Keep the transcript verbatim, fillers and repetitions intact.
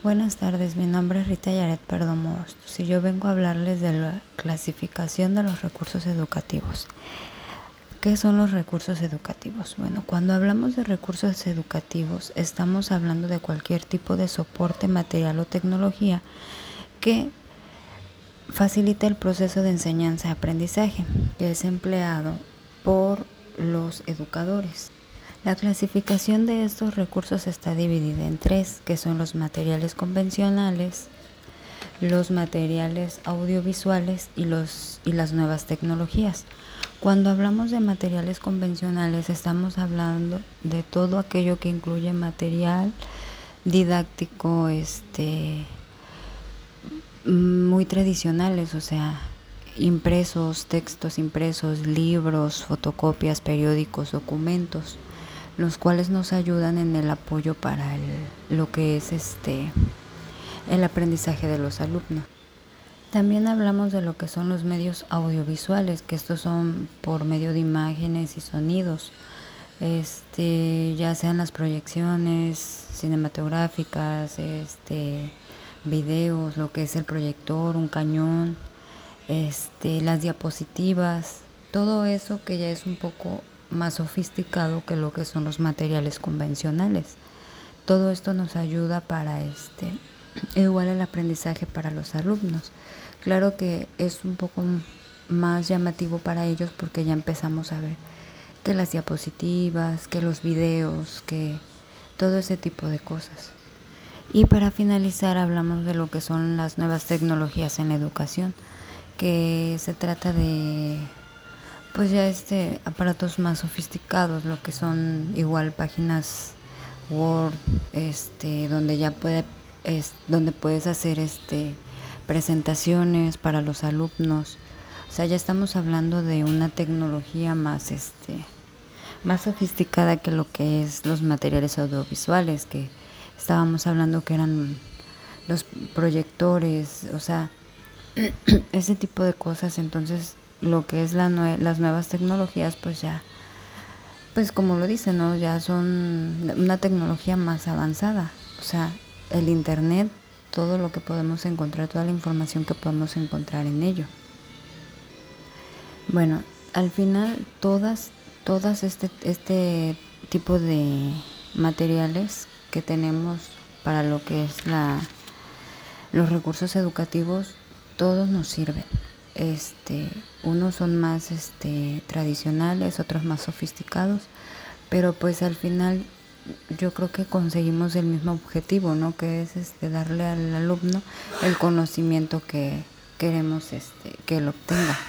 Buenas tardes, mi nombre es Rita Yaret Perdomo Hostos y yo vengo a hablarles de la clasificación de los recursos educativos. ¿Qué son los recursos educativos? Bueno, cuando hablamos de recursos educativos estamos hablando de cualquier tipo de soporte, material o tecnología que facilita el proceso de enseñanza-aprendizaje que es empleado por los educadores. La clasificación de estos recursos está dividida en tres, que son los materiales convencionales, los materiales audiovisuales y, los, y las nuevas tecnologías. Cuando hablamos de materiales convencionales estamos hablando de todo aquello que incluye material didáctico este, muy tradicionales, o sea, impresos, textos impresos, libros, fotocopias, periódicos, documentos, los cuales nos ayudan en el apoyo para el, lo que es este el aprendizaje de los alumnos. También hablamos de lo que son los medios audiovisuales, que estos son por medio de imágenes y sonidos, este, ya sean las proyecciones cinematográficas, este, videos, lo que es el proyector, un cañón, este, las diapositivas, todo eso que ya es un poco más sofisticado que lo que son los materiales convencionales. Todo esto nos ayuda para este igual el aprendizaje para los alumnos. Claro que es un poco más llamativo para ellos porque ya empezamos a ver que las diapositivas, que los videos, que todo ese tipo de cosas. Y para finalizar hablamos de lo que son las nuevas tecnologías en la educación, que se trata de pues ya este aparatos más sofisticados, lo que son igual páginas Word, este, donde ya puede, es, donde puedes hacer este presentaciones para los alumnos. O sea, ya estamos hablando de una tecnología más este más sofisticada que lo que es los materiales audiovisuales, que estábamos hablando que eran los proyectores, o sea, ese tipo de cosas. Entonces lo que es la nue las nuevas tecnologías pues ya pues como lo dicen, ¿no? Ya son una tecnología más avanzada, o sea, el internet, todo lo que podemos encontrar, toda la información que podemos encontrar en ello. Bueno, al final todas todas este este tipo de materiales que tenemos para lo que es la los recursos educativos, todos nos sirven. Este, unos son más este, tradicionales, otros más sofisticados, pero pues al final yo creo que conseguimos el mismo objetivo, ¿no? Que es este, darle al alumno el conocimiento que queremos este, que él obtenga.